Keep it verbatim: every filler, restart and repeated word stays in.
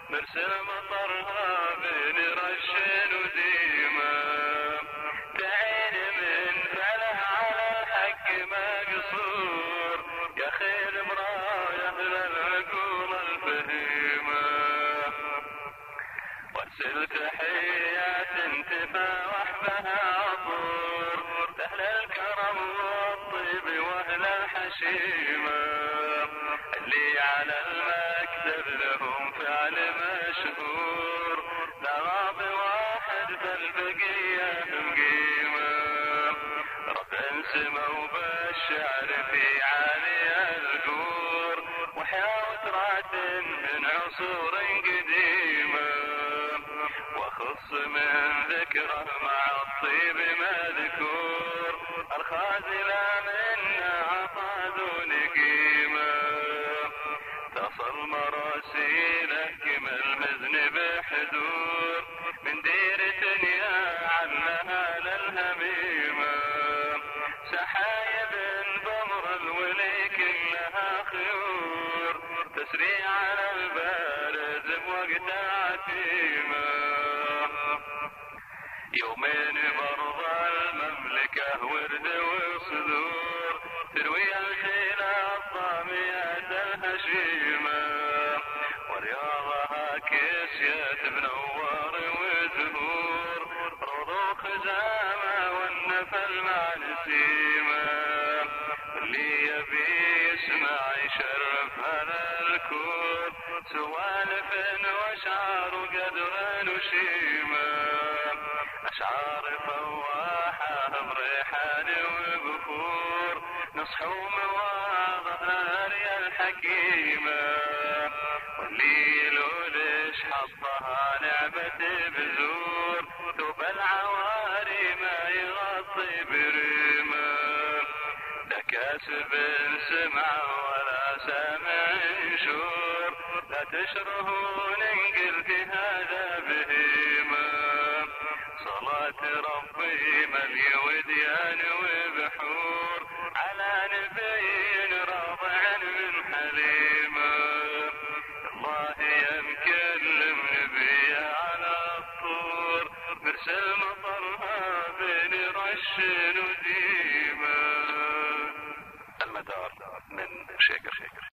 مرسل مطرها بين رش وديمة، تعين من فله على الحق مقصور، يا خير مراية للعقول الفهيمة. وارسل تحيات تفاوح بها عطور، لأهل الكرم والطيب واهل الحشيمة، اللي على المكتب لهم فعل مشهور، لا راضي واحد فالبقية مقيمة. رب سما وبالشعر في عالي القور، وحياة رعد من عصور قديمة، وخص من ذكره مع الطيب مذكور، الخازلة منا عطا دون قيمة. تصل مراسيله كما المذنب حدور، من ديرة يا علها للهميمة، سحايب بمر الولي كلها خيور، تسري على البارز بوقت عتيمة. يومين برضى المملكة ورد وصدور، تروي الخيل الطاميات الهشيمة، ورياضها كسيات بنوار وزهور، روض خزامة والنفل مع نسيمة. اللي يبي يسمع يشرف على الكون، سوالف واشعار وقدر وشيمة، أشعار فواحة بريحان وبخور، نصح ومواضع ناري الحكيمة. واللي لولش حظها لعبة بزور، ثوب العواري ما يغطي بريمة، لا كاسب سمع ولا سامع شور، لا تشرهون إن قلت هذا بهيمة. صلاة ربي ملي وديان وبحور، على نبي راضع من حليمة. الله يمكلم نبي على الطور، مرسل مطرها بين رش وديمة. المدار من شيكر.